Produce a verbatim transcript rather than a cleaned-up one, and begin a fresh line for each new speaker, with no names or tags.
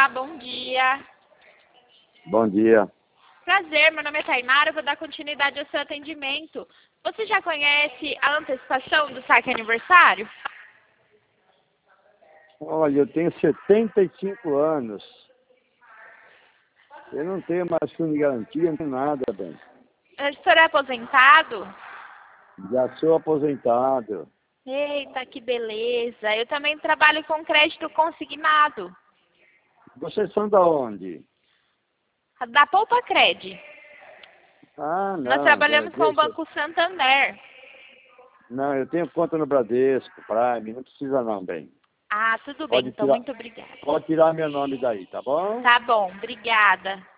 Olá, bom dia.
Bom dia.
Prazer, meu nome é Tainara, eu vou dar continuidade ao seu atendimento. Você já conhece a antecipação do saque aniversário?
Olha, eu tenho setenta e cinco anos. Eu não tenho mais fundo de garantia, nem nada, bem.
O senhor é aposentado?
Já sou aposentado.
Eita, que beleza. Eu também trabalho com crédito consignado.
Vocês são da onde?
Da Poupa Cred.
Ah,
Nós
não.
trabalhamos com o
Deixa.
Banco Santander.
Não, eu tenho conta no Bradesco, Prime, não precisa não, bem.
Ah, tudo bem,
Pode
então
tirar,
muito obrigada.
pode tirar meu nome daí, tá bom?
Tá bom, obrigada.